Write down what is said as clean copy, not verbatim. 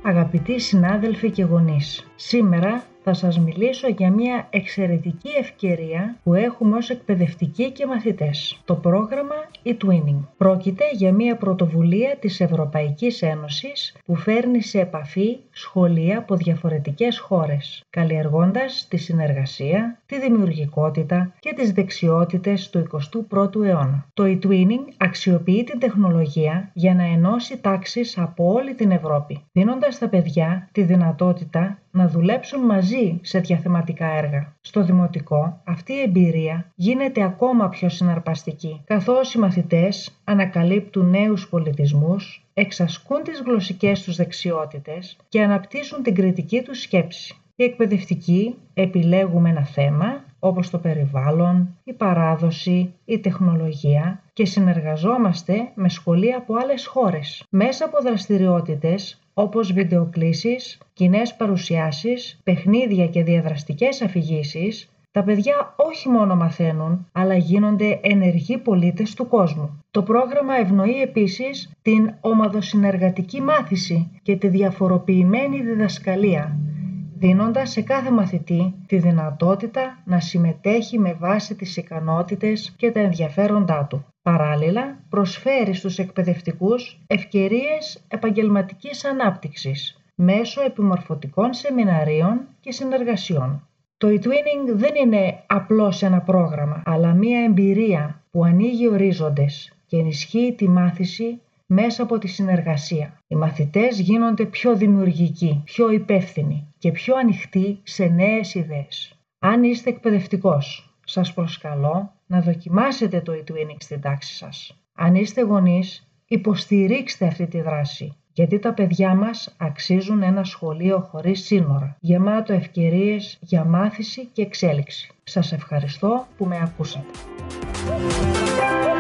Αγαπητοί συνάδελφοι και γονείς, σήμερα θα σας μιλήσω για μια εξαιρετική ευκαιρία που έχουμε ως εκπαιδευτικοί και μαθητές. Το πρόγραμμα eTwinning. Πρόκειται για μια πρωτοβουλία της Ευρωπαϊκής Ένωσης που φέρνει σε επαφή σχολεία από διαφορετικές χώρες, καλλιεργώντας τη συνεργασία, τη δημιουργικότητα και τις δεξιότητες του 21ου αιώνα. Το eTwinning αξιοποιεί την τεχνολογία για να ενώσει τάξεις από όλη την Ευρώπη, δίνοντας στα παιδιά τη δυνατότητα να δουλέψουν μαζί σε διαθεματικά έργα. Στο δημοτικό, αυτή η εμπειρία γίνεται ακόμα πιο συναρπαστική, καθώς οι μαθητές ανακαλύπτουν νέους πολιτισμούς, εξασκούν τις γλωσσικές τους δεξιότητες και αναπτύσσουν την κριτική τους σκέψη. Οι εκπαιδευτικοί επιλέγουμε ένα θέμα, όπως το περιβάλλον, η παράδοση, η τεχνολογία και συνεργαζόμαστε με σχολεία από άλλες χώρες. Μέσα από δραστηριότητες όπως βιντεοκλήσεις, κοινές παρουσιάσεις, παιχνίδια και διαδραστικές αφηγήσεις, τα παιδιά όχι μόνο μαθαίνουν, αλλά γίνονται ενεργοί πολίτες του κόσμου. Το πρόγραμμα ευνοεί επίσης την ομαδοσυνεργατική μάθηση και τη διαφοροποιημένη διδασκαλία, δίνοντας σε κάθε μαθητή τη δυνατότητα να συμμετέχει με βάση τις ικανότητες και τα ενδιαφέροντά του. Παράλληλα, προσφέρει στους εκπαιδευτικούς ευκαιρίες επαγγελματικής ανάπτυξης μέσω επιμορφωτικών σεμιναρίων και συνεργασιών. Το eTwinning δεν είναι απλώς ένα πρόγραμμα, αλλά μία εμπειρία που ανοίγει ορίζοντες και ενισχύει τη μάθηση μέσα από τη συνεργασία. Οι μαθητές γίνονται πιο δημιουργικοί, πιο υπεύθυνοι και πιο ανοιχτοί σε νέες ιδέες. Αν είστε εκπαιδευτικός, σας προσκαλώ να δοκιμάσετε το eTwinning στην τάξη σας. Αν είστε γονείς, υποστηρίξτε αυτή τη δράση, γιατί τα παιδιά μας αξίζουν ένα σχολείο χωρίς σύνορα, γεμάτο ευκαιρίες για μάθηση και εξέλιξη. Σας ευχαριστώ που με ακούσατε.